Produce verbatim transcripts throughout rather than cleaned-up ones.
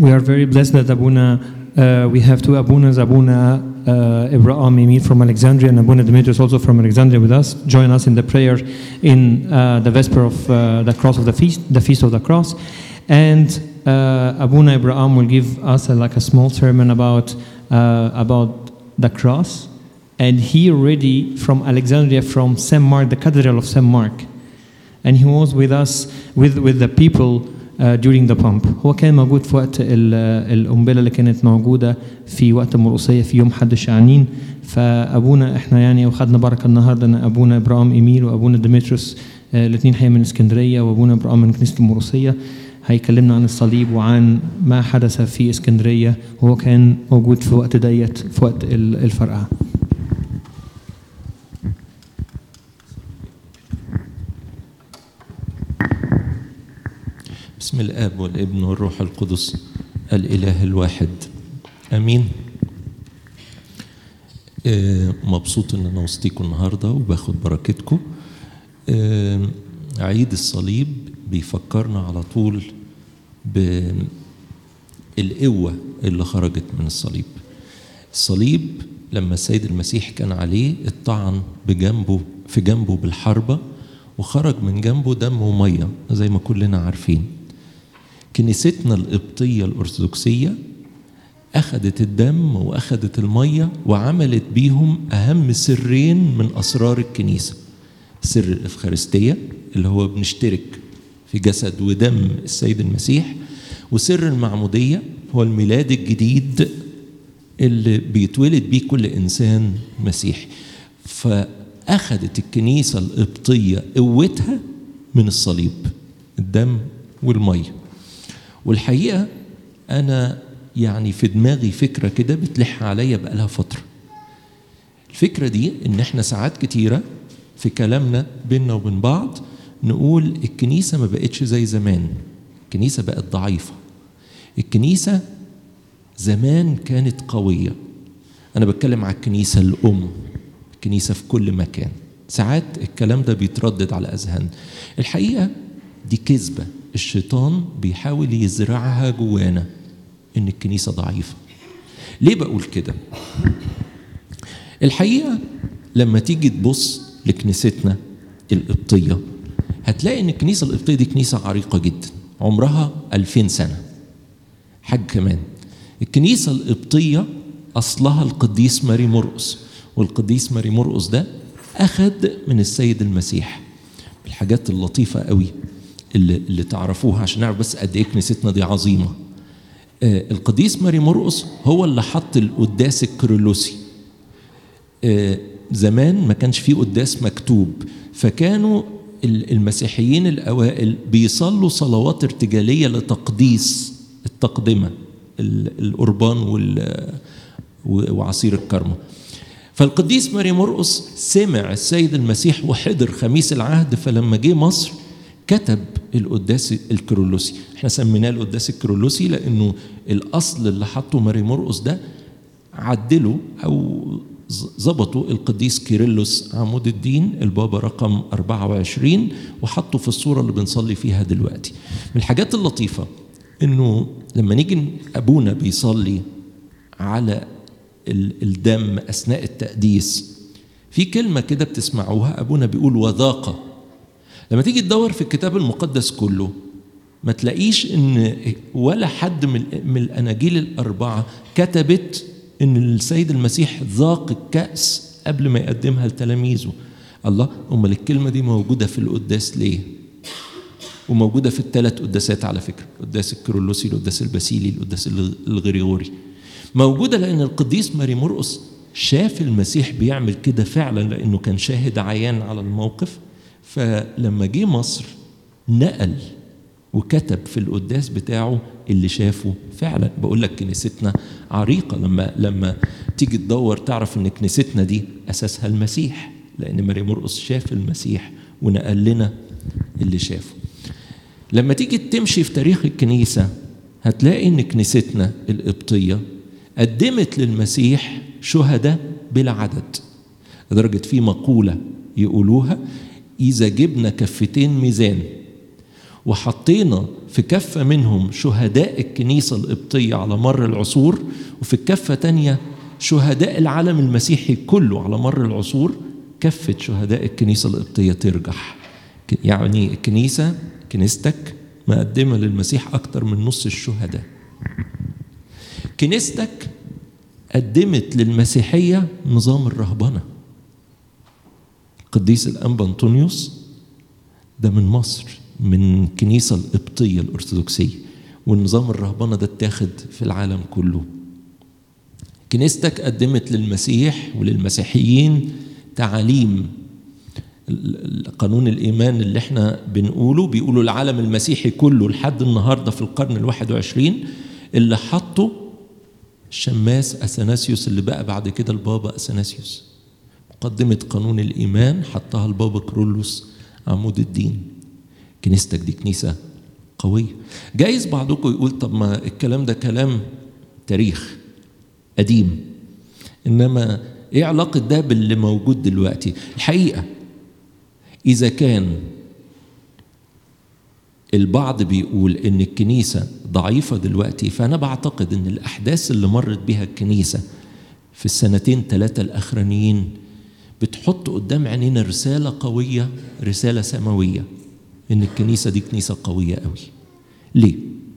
We are very blessed that Abuna, uh, we have two Abunas, Abuna uh, Abraham Emil from Alexandria and Abuna Demetrius also from Alexandria with us. Join us in the prayer in uh, the Vesper of uh, the Cross of the Feast, the Feast of the Cross. And uh, Abuna Abraham will give us a, like a small sermon about, uh, about the cross. And he already from Alexandria, from Saint Mark, the Cathedral of Saint Mark. And he was with us, with, with the people uh, during the pump. هو كان موجود في وقت القنبلة اللي كانت موجودة في وقت المرقصية في يوم حد الشعانين. فأبونا إحنا يعني وخدنا بركة النهاردة أن أبونا إبراهيم إيميل وأبونا ديمتريوس الاثنين حقيقة من اسكندرية وأبونا إبراهيم من كنيسة المرقصية هيكلمنا عن الصليب وعن ما حدث في اسكندرية وهو كان موجود في وقت ديت في وقت الفرقعة. بسم الآب والابن والروح القدس الإله الواحد آمين. مبسوط إن أنا وسطيكم النهاردة وباخد بركتكم. عيد الصليب بيفكرنا على طول بالقوة اللي خرجت من الصليب. الصليب لما السيد المسيح كان عليه الطعن بجنبه في جنبه بالحربة وخرج من جنبه دم ومية زي ما كلنا عارفين. كنيستنا القبطية الأرثوذكسية أخذت الدم وأخذت المية وعملت بيهم أهم سرين من أسرار الكنيسة. سر الإفخارستية اللي هو بنشترك في جسد ودم السيد المسيح، وسر المعمودية هو الميلاد الجديد اللي بيتولد بيه كل إنسان مسيحي. فأخذت الكنيسة القبطية قوتها من الصليب، الدم والمية. والحقيقة أنا يعني في دماغي فكرة كده بتلح عليا بقالها فترة. الفكرة دي إن إحنا ساعات كتيرة في كلامنا بيننا وبين بعض نقول الكنيسة ما بقتش زي زمان، الكنيسة بقت ضعيفة. الكنيسة زمان كانت قوية. أنا بتكلم على الكنيسة الأم، الكنيسة في كل مكان. ساعات الكلام ده بيتردد على أذهان. الحقيقة دي كذبة، الشيطان بيحاول يزرعها جوانا إن الكنيسة ضعيفة. ليه بقول كده؟ الحقيقة لما تيجي تبص لكنيستنا القبطية هتلاقي إن الكنيسة القبطية دي كنيسة عريقة جدا، عمرها ألفين سنة. حاجة كمان، الكنيسة القبطية أصلها القديس ماري مرقس، والقديس ماري مرقس ده أخذ من السيد المسيح. الحاجات اللطيفة قوي اللي, اللي تعرفوها عشان نعرف بس قد إيه كنيستنا دي عظيمة. آه القديس ماري مرقس هو اللي حط القداس الكيرلسي. آه زمان ما كانش فيه قداس مكتوب، فكانوا المسيحيين الأوائل بيصلوا صلوات ارتجالية لتقديس التقدمة، القربان وعصير الكرمة. فالقديس ماري مرقس سمع السيد المسيح وحضر خميس العهد، فلما جه مصر كتب القداس الكيرلسي. احنا سميناه القداس الكيرلسي لأنه الأصل اللي حطه ماري مرقس ده عدله أو ظبطوا القديس كيرلس عمود الدين البابا رقم أربعة وعشرين وحطوا في الصورة اللي بنصلي فيها دلوقتي. من الحاجات اللطيفة إنه لما نيجي أبونا بيصلي على الدم أثناء التقديس في كلمة كده بتسمعوها، أبونا بيقول وذاق. لما تيجي تدور في الكتاب المقدس كله ما تلاقيش إن ولا حد من الأناجيل الأربعة كتبت إن السيد المسيح ذاق الكأس قبل ما يقدمها لتلاميذه. الله، أمال الكلمة دي موجودة في القداس ليه؟ وموجودة في الثلاث قداسات على فكرة، القداس الكيرلسي، القداس الباسيلي، القداس الغريغوري. موجودة لأن القديس ماري مرقس شاف المسيح بيعمل كده فعلا، لأنه كان شاهد عيان على الموقف. فلما جه مصر نقل وكتب في القداس بتاعه اللي شافه فعلا. بقول لك كنيستنا عريقة، لما لما تيجي تدور تعرف ان كنيستنا دي اساسها المسيح، لان ماري مرقس شاف المسيح ونقل لنا اللي شافه. لما تيجي تمشي في تاريخ الكنيسة هتلاقي ان كنيستنا القبطية قدمت للمسيح شهداء بلا عدد، لدرجة في مقولة يقولوها: إذا جبنا كفتين ميزان وحطينا في كفة منهم شهداء الكنيسة القبطية على مر العصور، وفي الكفة تانية شهداء العالم المسيحي كله على مر العصور، كفة شهداء الكنيسة القبطية ترجح. يعني الكنيسة كنيستك مقدمة للمسيح أكتر من نص الشهداء. كنيستك قدمت للمسيحية نظام الرهبنة. قديس الأنبا أنطونيوس ده من مصر، من الكنيسة القبطية الأرثوذكسية، والنظام الرهبنة ده اتاخد في العالم كله. كنيستك قدمت للمسيح وللمسيحيين تعاليم قانون الإيمان اللي احنا بنقوله، بيقولوا العالم المسيحي كله لحد النهاردة في القرن الواحد وعشرين، اللي حطه الشماس أثناسيوس اللي بقى بعد كده البابا أثناسيوس. مقدمة قانون الإيمان حطها البابا كرولوس عمود الدين. كنيستك دي كنيسة قوية. جايز بعضكم يقول طب ما الكلام ده كلام تاريخ قديم، إنما إيه علاقة ده باللي موجود دلوقتي؟ الحقيقة إذا كان البعض بيقول إن الكنيسة ضعيفة دلوقتي، فأنا بعتقد إن الأحداث اللي مرت بها الكنيسة في السنتين ثلاثة الأخرانيين بتحط قدام عينينا رسالة قوية، رسالة سماوية، إن الكنيسة دي كنيسة قوية قوي. ليه؟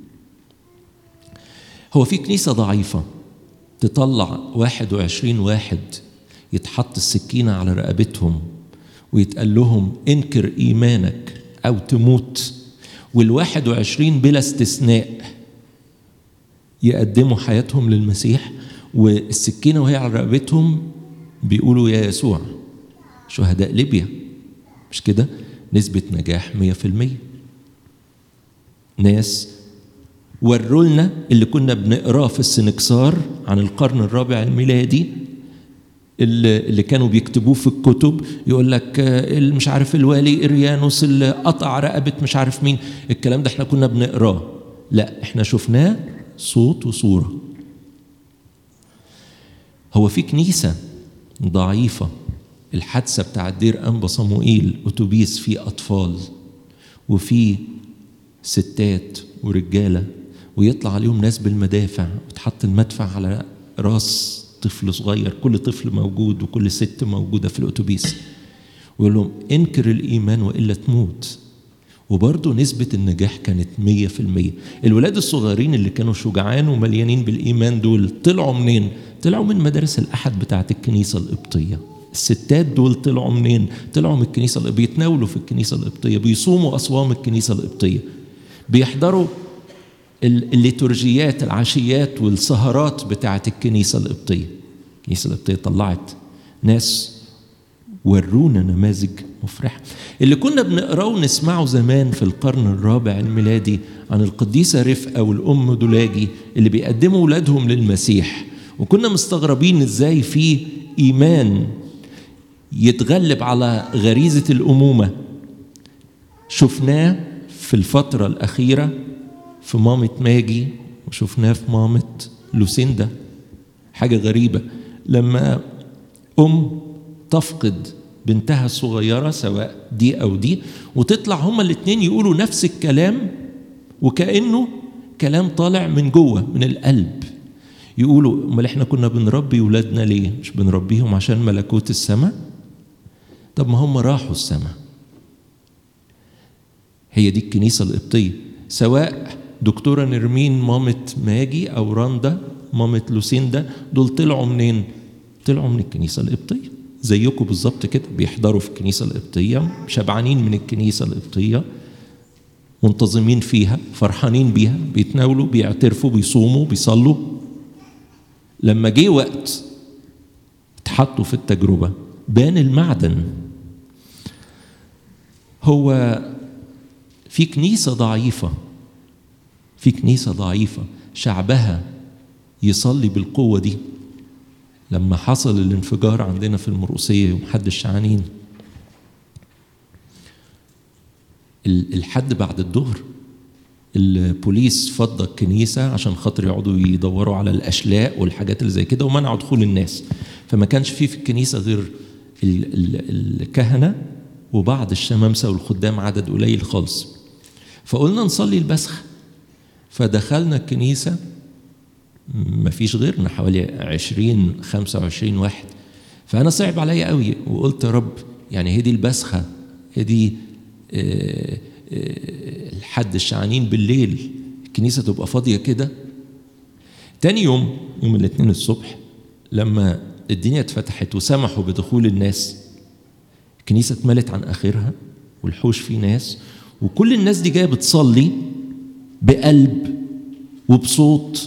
هو في كنيسة ضعيفة تطلع واحد وعشرين واحد يتحط السكينة على رقبتهم ويتقال لهم انكر إيمانك أو تموت، والواحد وعشرين بلا استثناء يقدموا حياتهم للمسيح والسكينة وهي على رقبتهم بيقولوا يا يسوع؟ شهداء ليبيا مش كده؟ نسبة نجاح مية في المية. ناس ورولنا اللي كنا بنقراه في السنكسار عن القرن الرابع الميلادي، اللي كانوا بيكتبوه في الكتب، يقول لك مش عارف الوالي إريانوس اللي قطع رقبة مش عارف مين. الكلام ده احنا كنا بنقراه، لا احنا شفناه صوت وصورة. هو في كنيسة ضعيفة، الحادثة بتاع دير أنبا صموئيل، أتوبيس فيه أطفال وفيه ستات ورجالة، ويطلع عليهم ناس بالمدافع وتحط المدفع على راس طفل صغير، كل طفل موجود وكل ست موجودة في الأتوبيس، ويقول لهم انكر الإيمان وإلا تموت. وبرضه نسبة النجاح كانت مية في المية. الولاد الصغيرين اللي كانوا شجعان ومليانين بالإيمان دول طلعوا منين؟ طلعوا من مدارس الأحد بتاعت الكنيسة القبطية. الستات دول طلعوا منين؟ طلعوا من الكنيسة القبطية، بيتناولوا في الكنيسة القبطية، بيصوموا أصوام الكنيسة القبطية، بيحضروا الليتورجيات العشيات والسهرات بتاعت الكنيسة القبطية. الكنيسة القبطية طلعت ناس ورونا نماذج مفرحة. اللي كنا بنقراه ونسمعه زمان في القرن الرابع الميلادي عن القديسة رفقة والأم دولاجي اللي بيقدموا أولادهم للمسيح، وكنا مستغربين إزاي في إيمان يتغلب على غريزة الأمومة، شفناه في الفترة الأخيرة في مامة ماجي، وشفناه في مامة لوسيندا. حاجة غريبة لما أم تفقد بنتها الصغيرة سواء دي أو دي، وتطلع هما الاتنين يقولوا نفس الكلام وكأنه كلام طالع من جوه من القلب. يقولوا امال احنا كنا بنربي ولادنا ليه؟ مش بنربيهم عشان ملكوت السماء؟ طب ما هم راحوا السماء. هي دي الكنيسة القبطية، سواء دكتورة نرمين مامة ماجي أو راندا مامة لوسيندا، دول طلعوا منين؟ طلعوا من الكنيسة القبطية زيكم بالظبط كده، بيحضروا في الكنيسة القبطية، شبعانين من الكنيسة القبطية، منتظمين فيها، فرحانين بيها، بيتناولوا، بيعترفوا، بيصوموا، بيصلوا. لما جه وقت اتحطوا في التجربة بان المعدن. هو في كنيسة ضعيفة، في كنيسة ضعيفة شعبها يصلي بالقوة دي. لما حصل الانفجار عندنا في المرقسية يوم حد الشعانين، الحد بعد الظهر البوليس فضى الكنيسة عشان خاطر يقعدوا يدوروا على الأشلاء والحاجات اللي زي كده، ومنعوا دخول الناس. فما كانش فيه في الكنيسة غير الكهنة وبعض الشمامسة والخدام، عدد قليل خالص. فقلنا نصلي البسخة. فدخلنا الكنيسة ما فيش غيرنا حوالي عشرين خمسة وعشرين واحد. فأنا صعب عليا قوي وقلت يا رب يعني هي دي البسخة، هي دي آه آه الحد الشعانين بالليل الكنيسة تبقى فاضية كده. تاني يوم يوم الاثنين الصبح لما الدنيا اتفتحت وسمحوا بدخول الناس، الكنيسة اتملت عن آخرها والحوش فيه ناس، وكل الناس دي جاية بتصلي بقلب وبصوت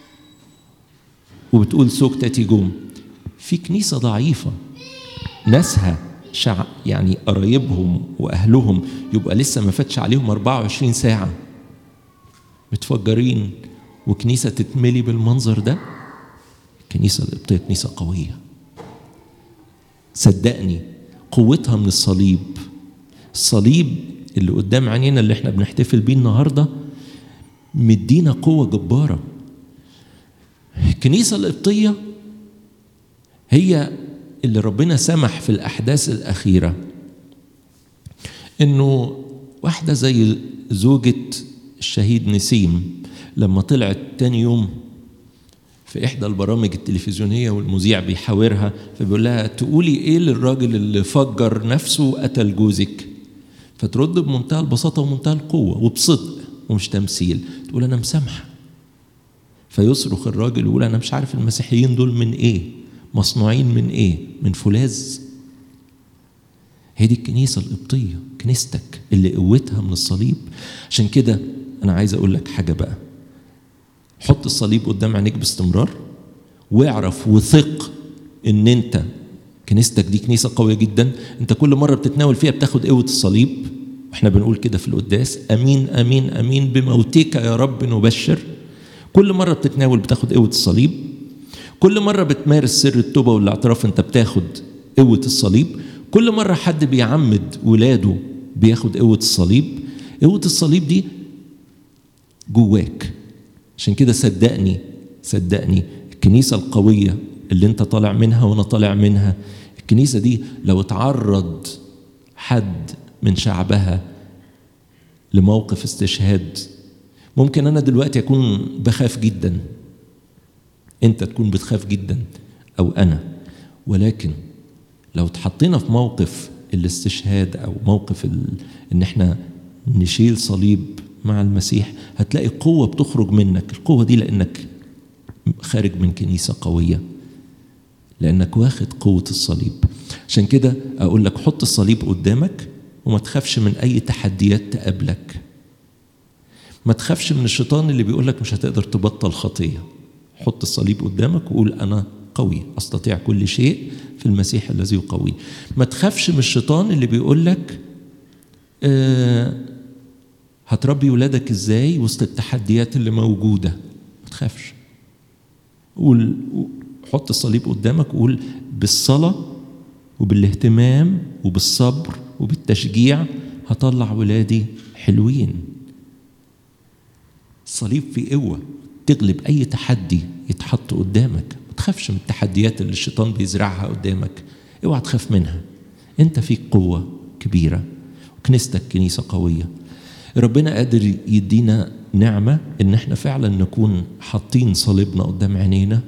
وبتقول سوكتتي جوم. في كنيسة ضعيفة ناسها شع يعني قرايبهم وأهلهم يبقى لسه ما فاتش عليهم أربعة وعشرين ساعة متفجرين، وكنيسة تتملي بالمنظر ده. الكنيسة القبطية كنيسة قوية، صدقني قوتها من الصليب. الصليب اللي قدام عينينا اللي احنا بنحتفل بيه النهاردة مدينا قوة جبارة. الكنيسة القبطية هي اللي ربنا سمح في الأحداث الأخيرة إنه واحدة زي زوجة الشهيد نسيم لما طلعت تاني يوم في إحدى البرامج التلفزيونية والمذيع بيحاورها فبيقول لها تقولي إيه للراجل اللي فجر نفسه وقتل جوزك؟ فترد بمنتهى البساطة ومنتهى القوة وبصدق ومش تمثيل، تقول أنا مسامحة. فيصرخ الراجل ويقول أنا مش عارف المسيحيين دول من إيه، مصنوعين من إيه، من فولاذ. هي دي الكنيسة القبطية، كنيستك اللي قوتها من الصليب. عشان كده أنا عايز أقول لك حاجة بقى، حط الصليب قدام عينيك باستمرار، واعرف وثق إن أنت كنيستك دي كنيسة قوية جدا. أنت كل مرة بتتناول فيها بتاخد قوة الصليب، وإحنا بنقول كده في القداس أمين أمين أمين بموتك يا رب نبشر. كل مرة بتتناول بتاخد قوة الصليب، كل مرة بتمارس سر التوبة والاعتراف أنت بتاخد قوة الصليب، كل مرة حد بيعمد ولاده بياخد قوة الصليب. قوة الصليب دي جواك. عشان كده صدقني صدقني الكنيسة القوية اللي انت طالع منها وانا طالع منها، الكنيسة دي لو اتعرض حد من شعبها لموقف استشهاد، ممكن انا دلوقتي اكون بخاف جدا، انت تكون بتخاف جدا او انا، ولكن لو اتحطينا في موقف الاستشهاد او موقف ال... ان احنا نشيل صليب مع المسيح، هتلاقي قوة بتخرج منك. القوة دي لانك خارج من كنيسة قوية، لانك واخد قوة الصليب. عشان كده اقول لك حط الصليب قدامك وما تخافش من اي تحديات تقابلك. ما تخافش من الشيطان اللي بيقول لك مش هتقدر تبطل خطية. حط الصليب قدامك وقول انا قوي استطيع كل شيء في المسيح الذي يقويني. ما تخافش من الشيطان اللي بيقول لك آه هتربي ولادك ازاي وسط التحديات اللي موجودة. ما تخافش، قول حط الصليب قدامك وقول بالصلاة وبالاهتمام وبالصبر وبالتشجيع هطلع ولادي حلوين. الصليب فيه قوة تغلب أي تحدي يتحط قدامك. ما تخافش من التحديات اللي الشيطان بيزرعها قدامك، اوعى تخاف منها. انت فيك قوة كبيرة وكنيستك كنيسة قوية. ربنا قادر يدينا نعمة ان احنا فعلا نكون حاطين صليبنا قدام عينينا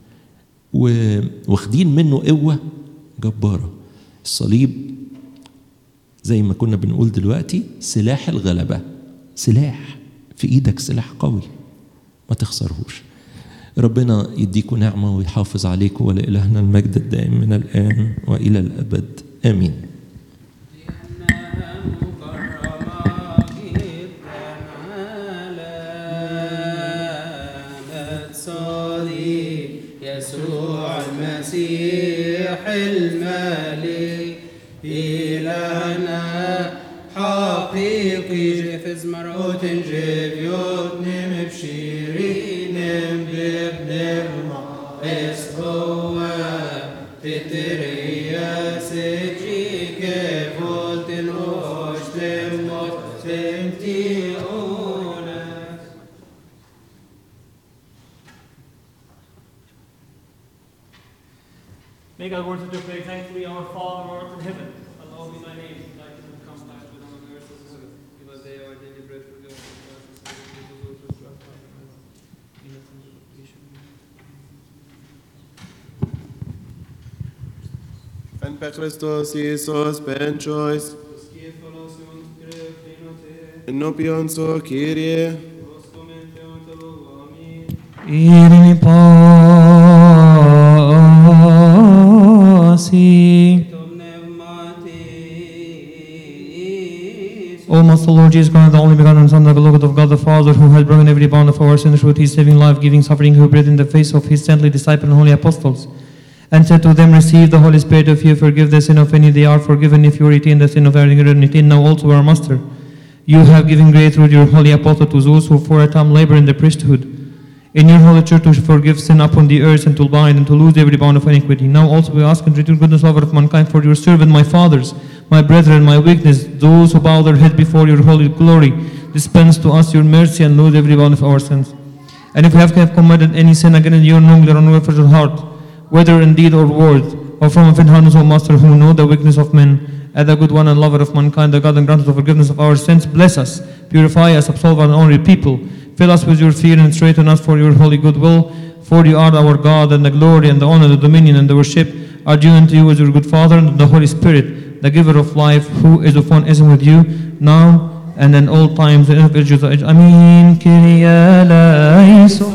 واخدين منه قوة جبارة. الصليب زي ما كنا بنقول دلوقتي سلاح الغلبة، سلاح في ايدك، سلاح قوي ما تخسرهوش. ربنا يديكم نعمة ويحافظ عليكم، ولإلهنا المجد الدائم من الآن وإلى الأبد آمين. يسوع المسيح الملك إلهنا حقيقي جفز مرؤوت جفيوت نم بشيرين بابن المعيس هو تتريا سجي كفولت الوش تموت تمتي أولا. Make our words to pray thankfully, our Father, who art in heaven. Hallowed be thy name. Thy kingdom come, thy will be done on earth as in heaven. Give us day our daily bread. And per Christus Jesus ben choice. In opion so Kyrie. Irimi pasi. O most Lord Jesus Christ, the only begotten Son, the beloved of God the Father, who has broken every bound of our sins with his saving life, giving suffering, who breathed in the face of his saintly disciples and holy apostles, and said to them, receive the Holy Spirit. If you forgive the sin of any, they are forgiven. If you retain the sin of any, retain now also our Master. You have given grace through your holy apostle to those who for a time labor in the priesthood. In your holy church to forgive sin upon the earth and to bind and to lose every bound of iniquity. Now also we ask and return goodness, lover of mankind, for your servant, my fathers, my brethren, my weakness, those who bow their head before your holy glory, dispense to us your mercy and lose every bound of our sins. And if we have committed any sin against you, knowingly or unwillingly of heart, whether in deed or word, or from within hands, O Master, who know the weakness of men, as the good one and lover of mankind, the God and grant us the forgiveness of our sins, bless us, purify us, absolve and honor your people, fill us with your fear and straighten us for your holy goodwill, for you are our God, and the glory and the honor, the dominion and the worship are due unto you as your good Father and the Holy Spirit, the giver of life, who is of one essence with you, now and in all times, and in the ages of age. Amen. Kyrie eleison.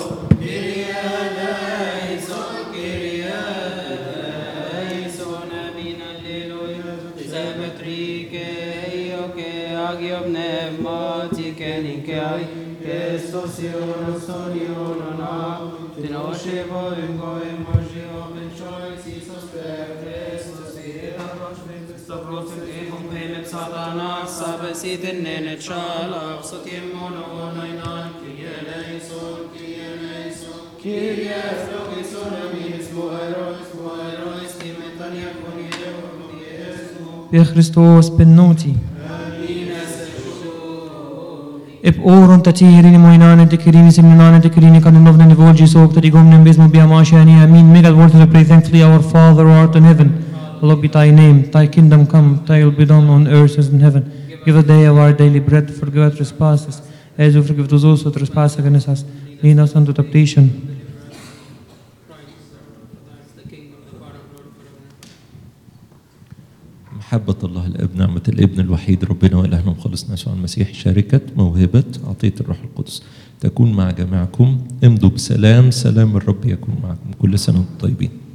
Per Christos benoti. Ep oron tatirini moinane dekirini seminane dekirini kanenovne nevolgi so tadegomnem besmo biamashani. Amen. Make us worthy to pray thankfully, our Father who art in heaven. Hallowed be thy name. Thy kingdom come. Thy will be done on earth as in heaven. Give us day our daily bread. Forgive our trespasses, as we forgive those who trespass against us. Lead us into temptation. محبة الله الأب، نعمة الابن الوحيد ربنا وإلهنا وخلصنا يسوع المسيح، شركة موهبة عطية الروح القدس تكون مع جميعكم. امضوا بسلام. سلام الرب يكون معكم. كل سنة وانتم طيبين.